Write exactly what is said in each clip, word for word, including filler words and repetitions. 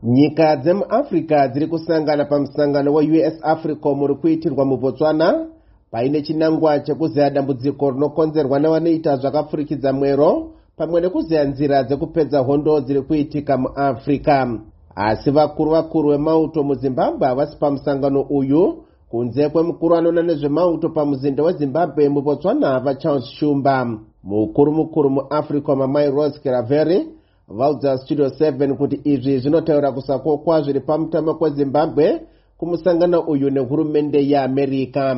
Nyika dzemuAfrica dziri kusangana pamusangano wa U S Africom uri kuitirwa muBotswana paine chinangwa chekuzeya dambudziko rinokonzerwa nevanoita zvakapfurikidza mwero pamwe nekuzeya nzira dzekupedza hondo dziri kuitika muAfrica. Asi vakuru vakuru vemauto muZimbabwe havasi pamusangano uyu kunze kwemukuru anoona nezvemauto pamuzinda weZimbabwe muBotswana vaCharles Shumba. Mukuru mukuru muAfrica Mamai Rose Keraveri vaudza Studio seven kuti izvi zvinotaura kusakokwa zviri pamutemo kweZimbabwe kumusangano uyu nehurumende yeAmerica.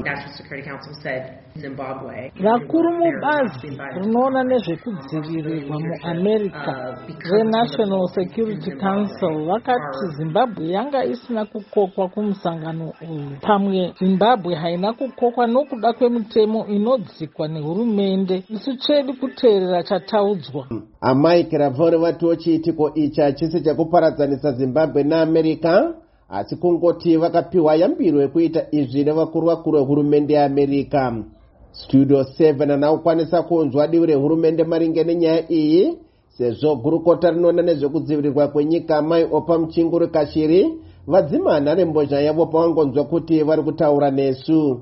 Vakuru mubazi rinoona nezvekudzivirirwa muAmerica reNational Security Council vakati Zimbabwe yanga isina kukokwa kumusangano uyu. Pamwe Zimbabwe haina kukokwa nokuda kwemutemo inodzikwa nehurumende. Isu chedu kuteerera chataudzwa. Amai Keraveri vatiwo chiitiko ichi hachisi chekuparadzanisa Zimbabwe neAmerica, asi kungoti vakapiwa yambiro yekuita izvi nevakuru vakuru vehurumende yeAmerica. Studio seven anaukwanisa kunzwa divi rehurumende maringe nenyaya iyi, sezvo gurukota rinoona nezvekudzivirirwa kwenyika Mai Opa Muchinguri Kashiri vadzimana rembozha yavo pavangonzwa kuti vari kutaura nesu.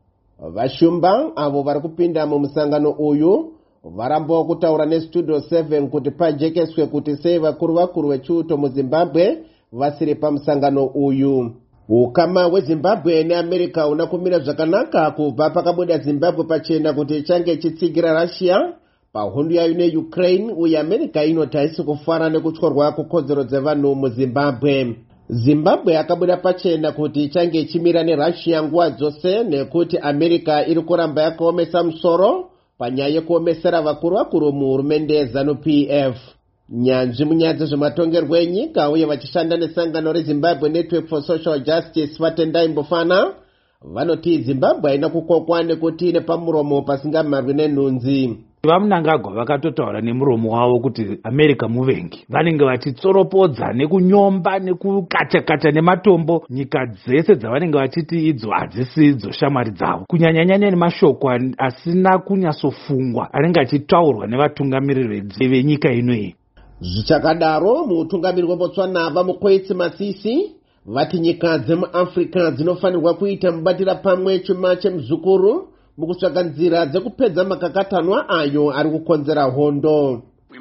Vashumba avo vari kupinda mumusangano uyu varambawo kutaura neStudio seven kuti pajekeswe kuti sei vakuru vakuru vechiuto muZimbabwe vasiri pamusangano uyu. Ukama hweZimbabwe neAmerica una kumira zvakanaka kubva pakabuda Zimbabwe pachena kuti ichange chitsigira Russia pahondo yayo neUkraine, uye America inoti haisi kufara nekutyorwa kukodzero dzevanhu muZimbabwe. Zimbabwe akabuda pachena kuti ichange ichimira neRussia nguva dzose nekuti America iri kuramba yakaomesa musoro panyaya yekuomesera vakuru vakuru muhurumende yeZANU P F. Nyanzvi munyaya dzezvematongerwo enyika uye vachishanda nesangano reZimbabwe Network for Social Justice Vatendai Mbofana vanoti Zimbabwe haina kukokwa nekuti ine pamuromo pasingamarwi nenhunzi. Vamunangagwa vakatotaura nemuromo wavo kuti America muvengi. Vanenge vachitsoropodza nekunyomba nekukata-kata nematombo nyika dzese dzavanenge vachiti idzo hadzisi idzo shamwari dzavo. Kunyanyanyanya nemashoko asina kunyasofungwa anenge achitaurwa nevatungamiriri venyika inoyi. Zvichakadaro mutungamiriri weBotswana vaMukweitsi Masisi vati nyika dzemuAfrica dzinofanirwa kuita mubatira pamwe chuma chemuzukuru mukutsvaka nzira dzekupedza makakatanwa ayo ari kukonzera hondo.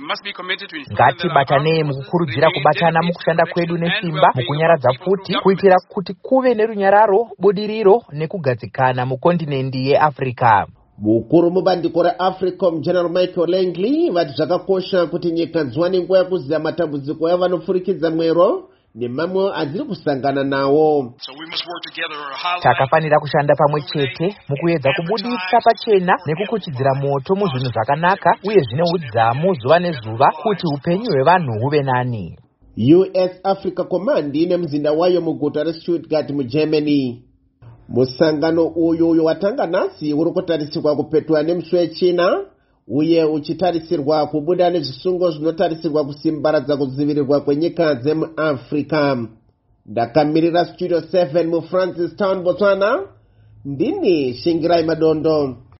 Ngatibatanei mukukurudzira kubatana mukushanda kwedu nesimba mukunyaradza pfuti kuitira kuti kuve nerunyararo, budiriro nekugadzikana mukontinendi yeAfrica. Mukuru mubandiko reAfricom General Michael Langley vati zvakakosha kuti nyika dziwane nguva yekuziya matambudziko yavanopfurikidza mwero nemamwe adziri kusangana nawo. Takafanira kushanda pamwe chete mukuedza kubudisa pachena nekukuchidzira moto muzvinhu zvakanaka uye zvine udzamu zuva nezuva kuti upenyu hwevanhu huve nani. U S Africa Command ine muzinda wayo muguta reStuttgart muGermany. Musangano uyu uyu watanga nhasi uri kutarisirwa kupetwa nemusi wechina uye uchitarisirwa kubuda nezvisungo zvinotarisirwa kusimbaradza kudzivirirwa kwenyika dzemuAfrica. Ndakamirira Studio seven muFrancistown, Botswana. Ndini Shingirai Madondo.